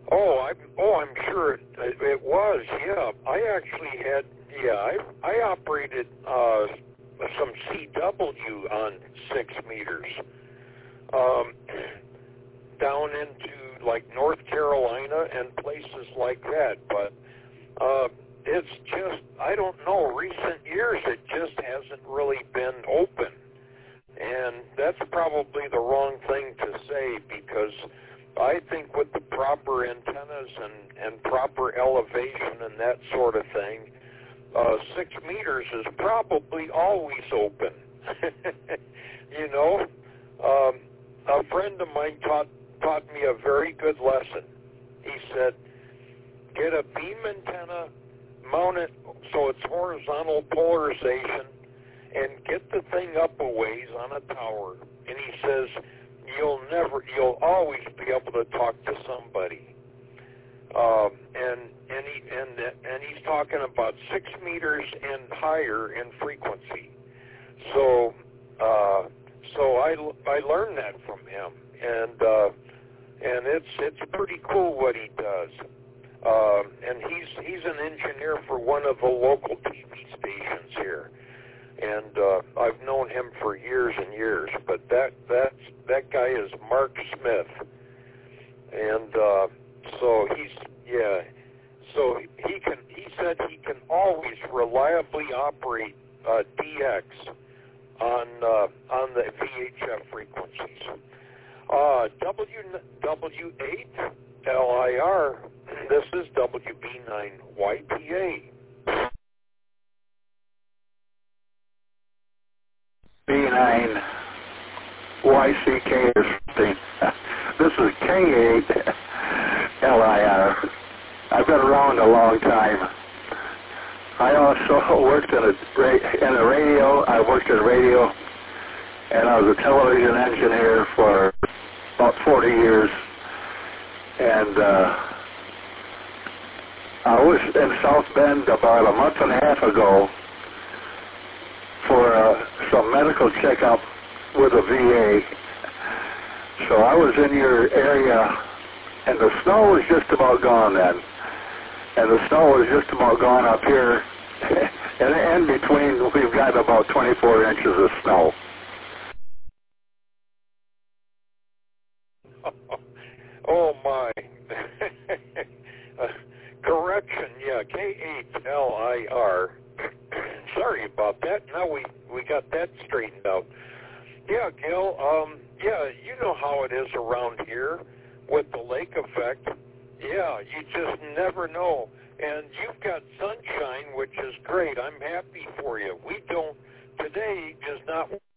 I'm sure it was. Yeah, I actually had. Yeah, I operated some CW on 6 meters down into like North Carolina and places like that. But it's just, I don't know. Recent years, it just hasn't really been open, and that's probably the wrong thing to say, because I think with the proper antennas and proper elevation and that sort of thing, 6 meters is probably always open. You know, a friend of mine taught me a very good lesson. He said, get a beam antenna, mount it so it's horizontal polarization, and get the thing up a ways on a tower. And he says, you'll always be able to talk to somebody. And he's talking about 6 meters and higher in frequency. So I learned that from him, and it's pretty cool what he does. And he's an engineer for one of the local TV stations here, and I've known him for years and years. But that guy is Mark Smith, and so he said he can always reliably operate DX on the VHF frequencies. W8 LIR. This is WB9YPA. B9YCK or something. This is K8 LIR. I've been around a long time. I also worked in a radio. I worked in radio, and I was a television engineer for about 40 years. And I was in South Bend about a month and a half ago for some medical checkup with a VA. So I was in your area, and the snow was just about gone then. And the snow was just about gone up here. And in between, we've got about 24 inches of snow. Oh, my. Correction, yeah, K8LIR. Sorry about that. Now we got that straightened out. Yeah, Gil, you know how it is around here with the lake effect. Yeah, you just never know. And you've got sunshine, which is great. I'm happy for you. We don't, today is not